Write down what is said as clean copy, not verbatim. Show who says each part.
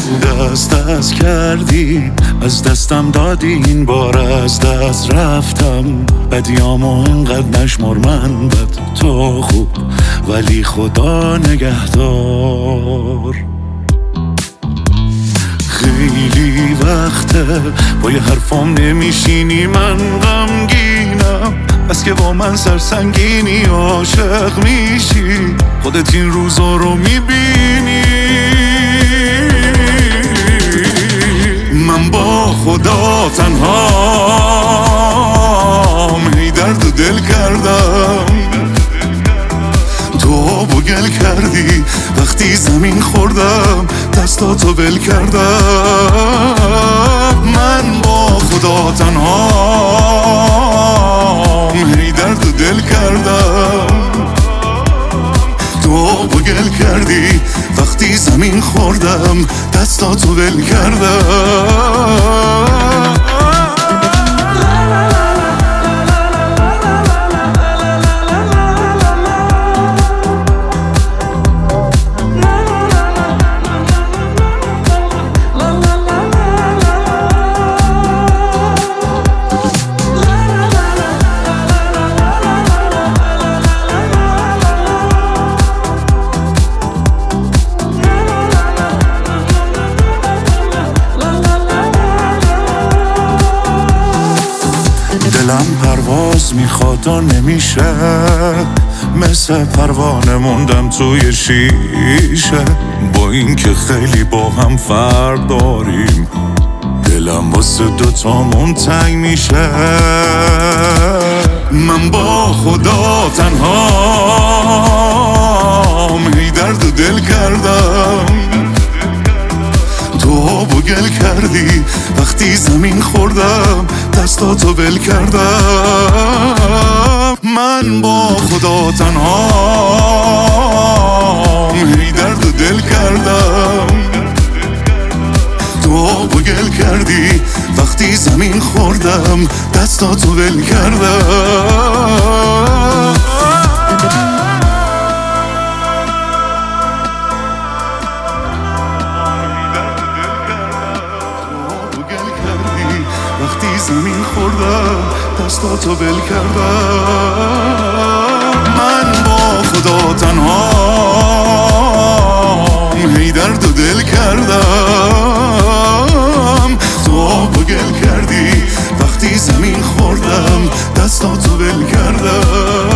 Speaker 1: دست کردی، از دستم دادی، این بار از دست رفتم. بدیامو اینقدر نشمر، من بد تو خوب، ولی خدا نگهدار. خیلی وقته با یه حرفام نمیشینی، من غمگینم بس که با من سرسنگینی. عاشق میشی، خودت این روزا رو میبینی. من با خدا تنهام، هی درد و دل کردم. تو گل کردی وقتی زمین خوردم، دستاتو ول کردم. من با خدا تنهام، هی درد و دل کردم. تو گل کردی وقتی زمین خوردم، دستاتو ول کردم. دلم پرواز میخواد و نمیشه، مثل پروانه موندم توی شیشه. با این که خیلی با هم فرق داریم، دلم واسه دوتامون تنگ میشه. من با خدا تنهام، هی درد و دل کردم. تو گل کردی وقتی زمین خوردم، دستاتو ول کردم. من با خدا تنهام، هی درد و دل کردم. تو گل کردی وقتی زمین خوردم، دستاتو ول کردم. وقتی زمین خوردم، دستاتو ول کردم. من با خدا تنهام، هی درد و دل کردم. تو گل کردی وقتی زمین خوردم، دستاتو ول کردم.